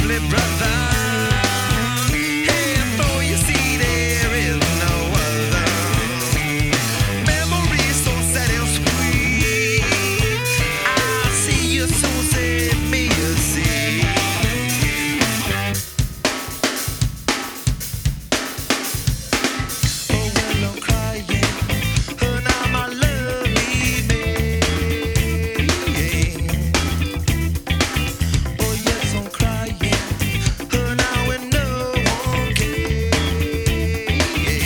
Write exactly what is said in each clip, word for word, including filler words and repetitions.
lovely brother. Hey, for you see there is no other. Memories so sad and sweet. I see you so set me a see. Oh well, I'm crying. Oh now my lovely babe. Oh yes, I'm crying. Oh now and no one cares.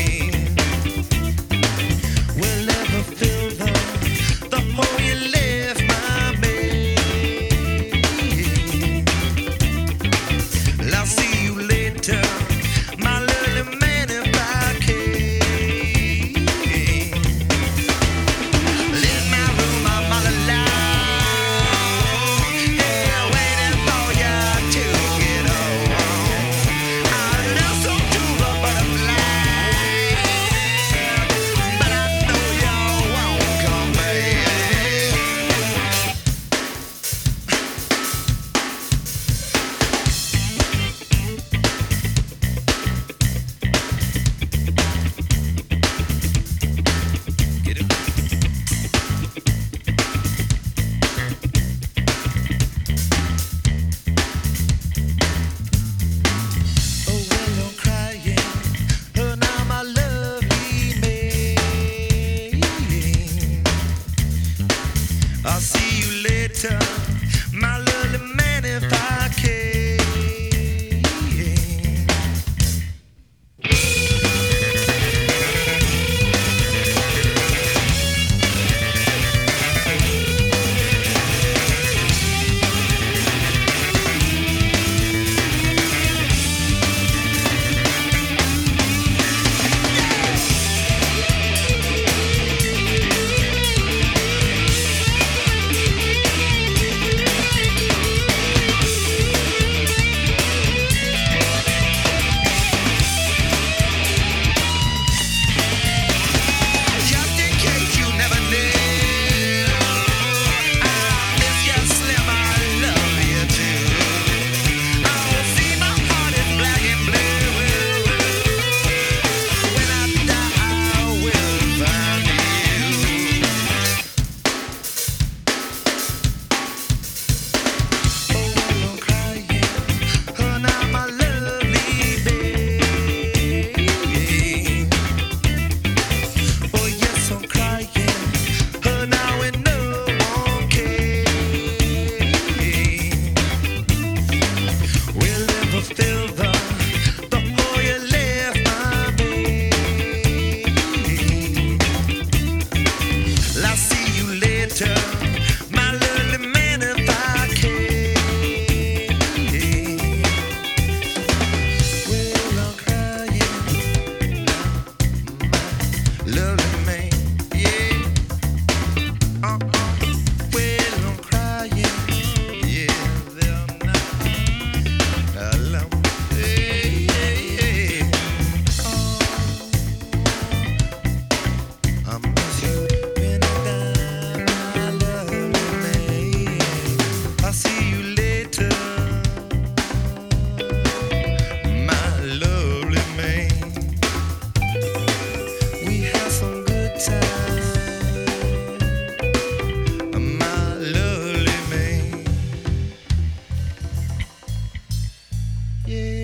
Will never feel the the hole you left my babe. I'll see you later, my lovely man, if I can. In my room, I'm all alone. Yeah, waiting for you to get home. I listen to the butterfly, but I know you won't come back. Get it? Oh well, I'm crying. Oh now my lovely maid. I'll see you later, my lovely man, if I can. Just in case you never knew, I miss you slim, I love you too. Oh, see my heart is black and blue. When I die, I will find you. Oh well, I'm crying. Oh now my lovely babe. Oh yes, I'm crying. Oh now and no one cares. We'll never fill the the hole you left my babe. I'll see you later, my lovely man, if I can. Well, I'm crying, my lovely man, yeah. Uh-uh. Well, I'm crying, yeah, they're not alone. Yeah, yeah, yeah. Oh, I miss you when I die, my lovely man. I'll see you later, my lovely man. We had some good times, my lovely man. Yeah.